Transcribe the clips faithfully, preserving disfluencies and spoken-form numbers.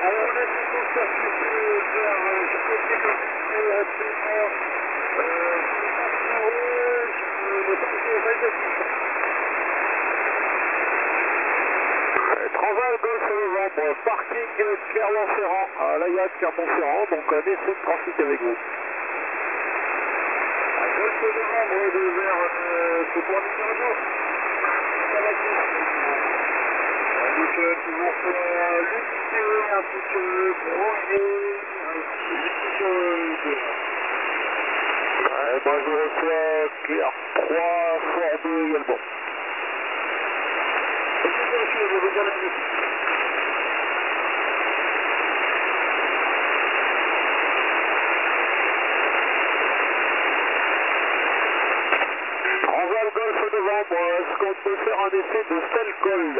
Alors, on a tout pour circuler vers ce côté comme absolument euh, rouge, le parcours réceptif. Transal Golf Novembre, parking Clermont-Ferrand, à l'Ayat Clermont-Ferrand, donc un essai de trafic avec vous. À Golf Novembre de vers euh, ce point de numéro deux. Ça va tout. Donc euh, toujours euh, l'unité un peu brouillé, un petit peu de... Ouais, ben je reçois Claire trois, Fort deux également. Et puis, monsieur, je vous donne la Transal Golf Novembre, est-ce qu'on peut faire un essai de Stelcol?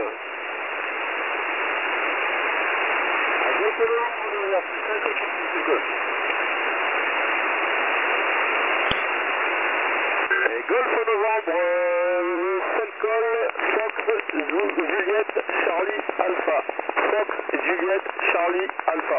À Golf Novembre, vers Stelcol. Et Golf Novembre, euh, Stelcol, Fox, Juliette, Charlie, Alpha. Fox, Juliette, Charlie, Alpha.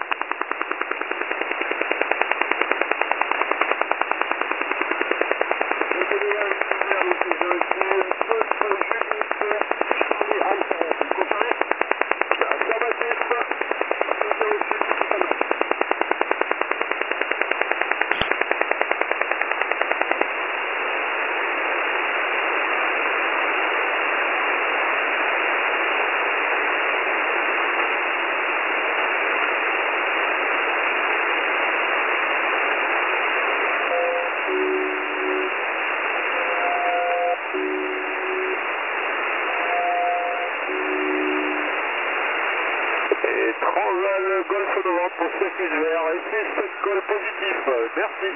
Et Transal Golf Novembre pour circuit vert et six sept col positif. Merci.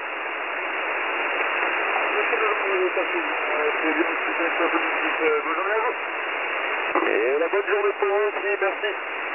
Et la bonne journée pour vous aussi, merci.